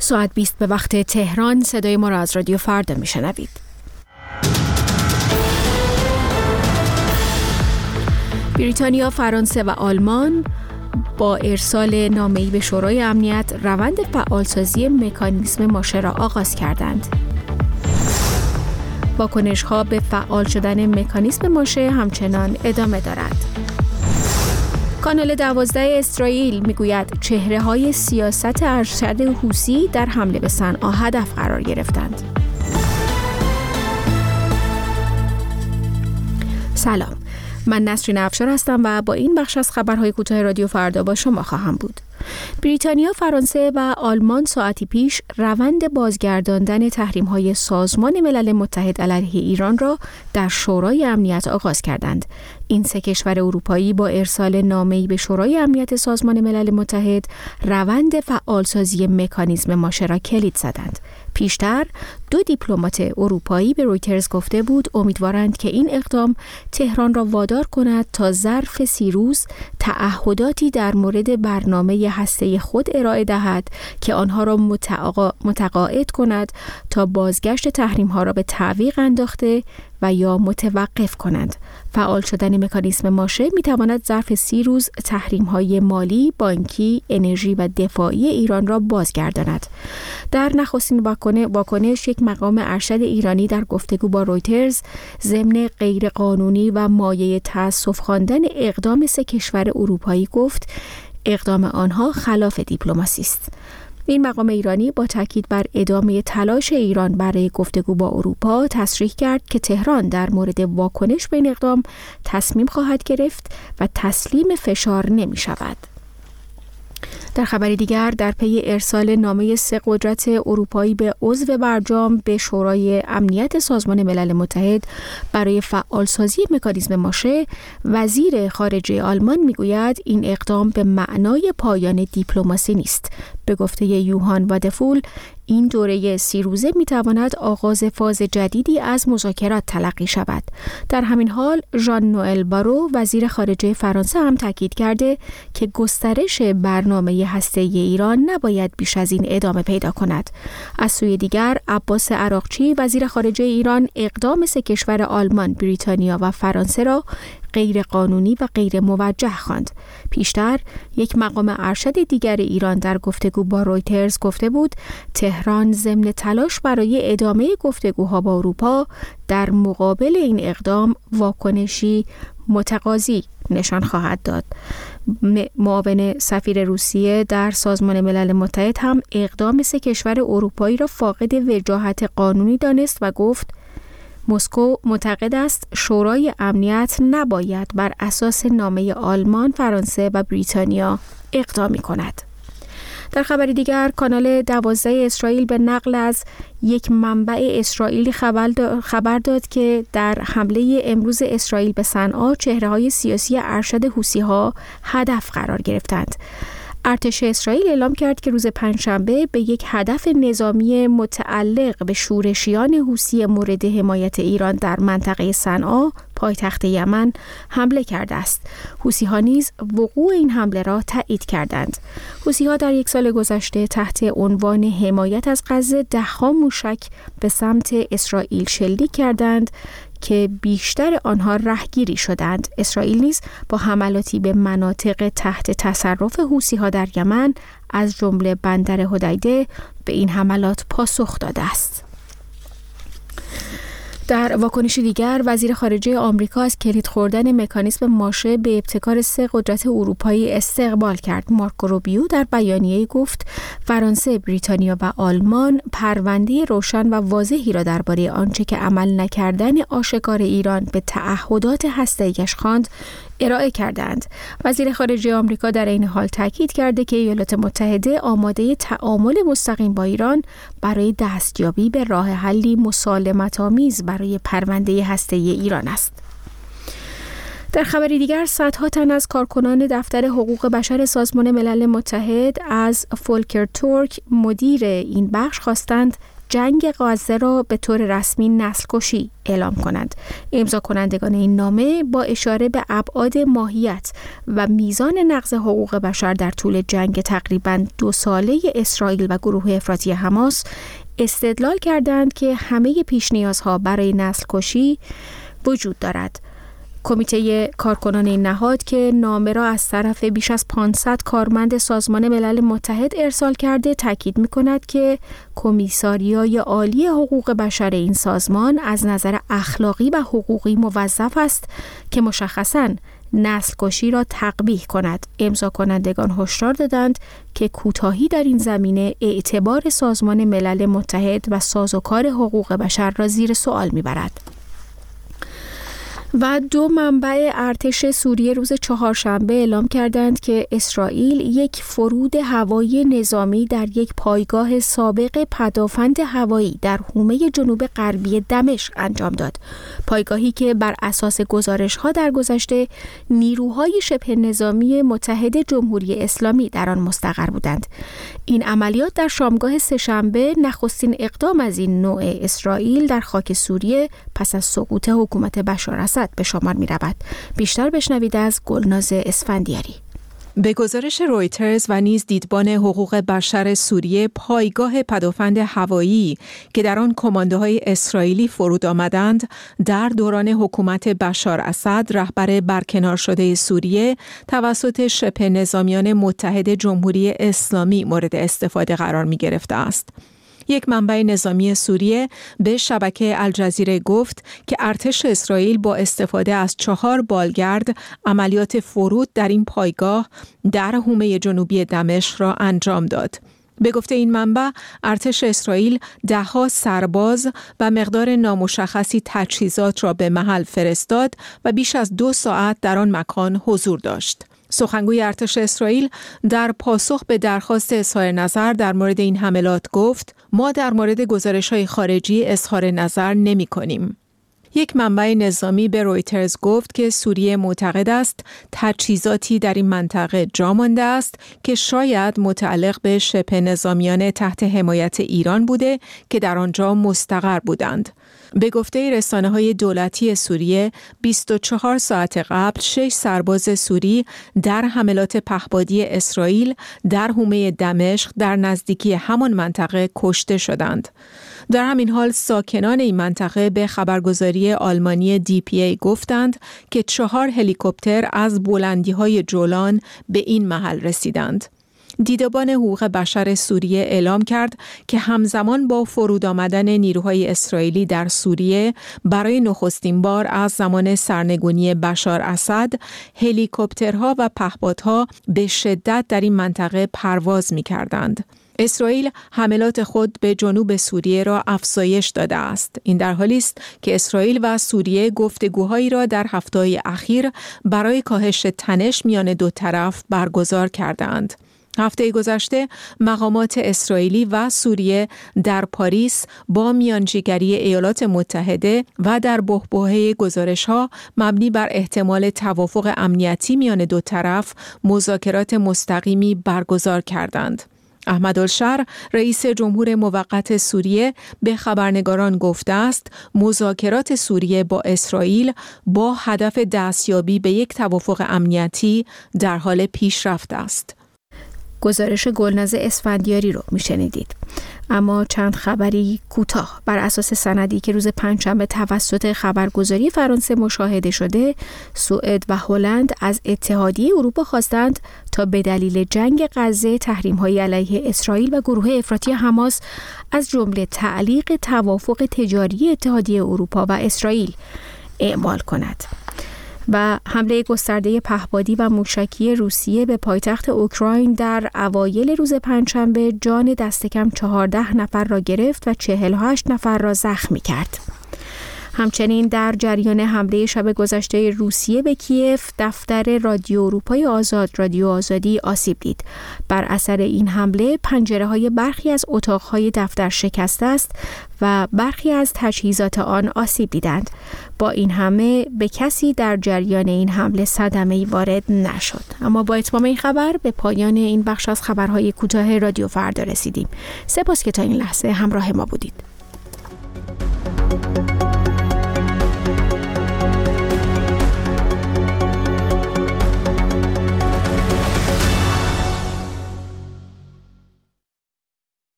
ساعت 20 به وقت تهران. صدای ما را از رادیو فردا میشنوید. بریتانیا، فرانسه و آلمان با ارسال نامه‌ای به شورای امنیت روند فعالسازی مکانیزم ماشه را آغاز کردند. واکنش‌ها به فعال شدن مکانیزم ماشه همچنان ادامه دارد. کانال 12 اسرائیل میگوید چهره‌های سیاست ارشد حوثی در حمله به صنعا هدف قرار گرفتند. سلام، من نسرین افشار هستم و با این بخش از خبرهای کوتاه رادیو فردا با شما خواهم بود. بریتانیا، فرانسه و آلمان ساعتی پیش روند بازگرداندن تحریم‌های سازمان ملل متحد علیه ایران را در شورای امنیت آغاز کردند. این سه کشور اروپایی با ارسال نامه‌ای به شورای امنیت سازمان ملل متحد روند فعالسازی مکانیزم ماشه را کلید زدند. پیشتر 2 دیپلمات اروپایی به رویترز گفته بود امیدوارند که این اقدام تهران را وادار کند تا ظرف 30 روز تعهداتی در مورد برنامه هسته خود ارائه دهد که آنها را متقاعد کند تا بازگشت تحریم‌ها را به تعویق انداخته و یا متوقف کنند. فعال شدن مکانیزم ماشه می‌تواند ظرف 30 روز تحریم‌های مالی، بانکی، انرژی و دفاعی ایران را بازگرداند. در نخستین واکنش یک مقام ارشد ایرانی در گفتگو با رویترز ضمن غیرقانونی و مایه تأسف خواندن اقدام 3 کشور اروپایی گفت اقدام آنها خلاف دیپلماسی است. این مقام ایرانی با تاکید بر ادامه تلاش ایران برای گفتگو با اروپا تصریح کرد که تهران در مورد واکنش به این اقدام تصمیم خواهد گرفت و تسلیم فشار نمی شود. در خبری دیگر، در پی ارسال نامه 3 قدرت اروپایی به عضو برجام به شورای امنیت سازمان ملل متحد برای فعالسازی مکانیزم ماشه، وزیر خارجه آلمان میگوید این اقدام به معنای پایان دیپلماسی نیست. به گفته یوهان وادفول، این دوره 30 روزه میتواند آغاز فاز جدیدی از مذاکرات تلقی شود. در همین حال ژان نوئل بارو، وزیر خارجه فرانسه، هم تاکید کرده که گسترش برنامه هسته‌ای ایران نباید بیش از این ادامه پیدا کند. از سوی دیگر، عباس عراقچی، وزیر خارجه ایران، اقدام 3 کشور آلمان، بریتانیا و فرانسه را غیر قانونی و غیر موجه خواند. پیشتر یک مقام ارشد دیگر ایران در گفتگو با رویترز گفته بود تهران ضمن تلاش برای ادامه گفتگوها با اروپا در مقابل این اقدام واکنشی متقاضی نشان خواهد داد. معاون سفیر روسیه در سازمان ملل متحد هم اقدام 3 کشور اروپایی را فاقد وجاهت قانونی دانست و گفت مسکو معتقد است شورای امنیت نباید بر اساس نامه آلمان، فرانسه و بریتانیا اقدامی کند. در خبری دیگر، کانال 12 اسرائیل به نقل از یک منبع اسرائیلی خبر داد که در حمله امروز اسرائیل به صنعا چهره‌های سیاسی ارشد حوثی‌ها هدف قرار گرفتند. ارتش اسرائیل اعلام کرد که روز پنجشنبه به یک هدف نظامی متعلق به شورشیان حوثی مورد حمایت ایران در منطقه صنعا، پایتخت یمن، حمله کرده است. حوثی‌ها نیز وقوع این حمله را تایید کردند. حوثی‌ها در 1 سال گذشته تحت عنوان حمایت از غزه 10 موشک به سمت اسرائیل شلیک کردند که بیشتر آنها رهگیری شدند. اسرائیل نیز با حملاتی به مناطق تحت تصرف حوثی‌ها در یمن از جمله بندر حدیده به این حملات پاسخ داده است. در واکنش دیگر، وزیر خارجه آمریکا از کلید خوردن مکانیزم ماشه به ابتکار 3 قدرت اروپایی استقبال کرد. مارکو روبیو در بیانیه‌ای گفت فرانسه، بریتانیا و آلمان پرونده روشن و واضحی را درباره آنچه که عمل نکردن آشکار ایران به تعهدات هسته‌ایش خواند ارائه کردند. وزیر خارجه آمریکا در این حال تاکید کرده که ایالات متحده آماده تعامل مستقیم با ایران برای دستیابی به راه حلی مسالمت‌آمیز برای پرونده هسته‌ای ایران است. در خبری دیگر، صدها تن از کارکنان دفتر حقوق بشر سازمان ملل متحد از فولکر تورک، مدیر این بخش، خواستند جنگ غزه را به طور رسمی نسل کشی اعلام کنند. امضا کنندگان این نامه با اشاره به ابعاد ماهیت و میزان نقض حقوق بشر در طول جنگ تقریباً 2 ساله اسرائیل و گروه افراطی حماس استدلال کردند که همه پیش نیازها برای نسل کشی وجود دارد. کمیته کارکنان این نهاد که نامه را از طرف بیش از 500 کارمند سازمان ملل متحد ارسال کرده تاکید می‌کند که کمیساریای عالی حقوق بشر این سازمان از نظر اخلاقی و حقوقی موظف است که مشخصاً نسل کشی را تقبیح کند. امضا کنندگان هشدار دادند که کوتاهی در این زمینه اعتبار سازمان ملل متحد و سازوکار حقوق بشر را زیر سوال می‌برد. و 2 منبع ارتش سوریه روز چهارشنبه اعلام کردند که اسرائیل یک فرود هوایی نظامی در یک پایگاه سابق پدافند هوایی در حومه جنوب غربی دمشق انجام داد. پایگاهی که بر اساس گزارش‌ها در گذشته نیروهای شبه نظامی متحد جمهوری اسلامی در آن مستقر بودند. این عملیات در شامگاه سه‌شنبه نخستین اقدام از این نوع اسرائیل در خاک سوریه پس از سقوط حکومت بشار اسد به شمار می رود. بیشتر بشنوید از گلناز اسفندیاری. به گزارش رویترز و نیز دیدبان حقوق بشر سوریه، پایگاه پدافند هوایی که در آن کماندوهای اسرائیلی فرود آمدند در دوران حکومت بشار اسد رهبر برکنار شده سوریه توسط شبه نظامیان متحد جمهوری اسلامی مورد استفاده قرار می گرفته است. یک منبع نظامی سوریه به شبکه الجزیره گفت که ارتش اسرائیل با استفاده از 4 بالگرد عملیات فرود در این پایگاه در حومه جنوبی دمشق را انجام داد. به گفته این منبع، ارتش اسرائیل 10 سرباز و مقدار نامشخصی تجهیزات را به محل فرستاد و بیش از 2 ساعت در آن مکان حضور داشت. سخنگوی ارتش اسرائیل در پاسخ به درخواست اظهار نظر در مورد این حملات گفت: ما در مورد گزارش‌های خارجی اظهار نظر نمی‌کنیم. یک منبع نظامی به رویترز گفت که سوریه معتقد است تجهیزاتی در این منطقه جا مانده است که شاید متعلق به شبه نظامیان تحت حمایت ایران بوده که در آنجا مستقر بودند. به گفته رسانه‌های دولتی سوریه 24 ساعت قبل 6 سرباز سوری در حملات پهپادی اسرائیل در حومه دمشق در نزدیکی همان منطقه کشته شدند. در همین حال ساکنان این منطقه به خبرگزاری آلمانی DPA گفتند که 4 هلیکوپتر از بلندی‌های جولان به این محل رسیدند. دیدبان حقوق بشر سوریه اعلام کرد که همزمان با فرود آمدن نیروهای اسرائیلی در سوریه برای نخستین بار از زمان سرنگونی بشار اسد، هلیکوپترها و پهپادها به شدت در این منطقه پرواز می‌کردند. اسرائیل حملات خود به جنوب سوریه را افزایش داده است. این در حالی است که اسرائیل و سوریه گفتگوهایی را در هفته‌های اخیر برای کاهش تنش میان 2 طرف برگزار کردند. هفته گذشته مقامات اسرائیلی و سوریه در پاریس با میانجیگری ایالات متحده و در بحبوحه گزارش‌ها مبنی بر احتمال توافق امنیتی میان 2 طرف مذاکرات مستقیمی برگزار کردند. احمدالشهر رئیس جمهور موقت سوریه به خبرنگاران گفته است مذاکرات سوریه با اسرائیل با هدف دستیابی به یک توافق امنیتی در حال پیشرفت است. گزارش گلناز اسفندیاری رو میشنیدید. اما چند خبری کوتاه. بر اساس سندی که روز پنجشنبه توسط خبرگزاری فرانسه مشاهده شده، سوئد و هلند از اتحادیه اروپا خواستند تا به دلیل جنگ غزه تحریم‌های علیه اسرائیل و گروه افراطی حماس از جمله تعلیق توافق تجاری اتحادیه اروپا و اسرائیل اعمال کند. و حمله گسترده پهپادی و موشکی روسیه به پایتخت اوکراین در اوایل روز پنجشنبه جان دست کم 14 نفر را گرفت و 48 نفر را زخمی کرد. همچنین در جریان حمله شب گذشته روسیه به کیف، دفتر رادیو اروپای آزاد، رادیو آزادی آسیب دید. بر اثر این حمله پنجره‌های برخی از اتاق‌های دفتر شکسته است و برخی از تجهیزات آن آسیب دیدند. با این همه به کسی در جریان این حمله صدمه‌ای وارد نشد. اما با اتمام این خبر به پایان این بخش از خبرهای کوتاه رادیو فردا رسیدیم. سپاس که تا این لحظه همراه ما بودید.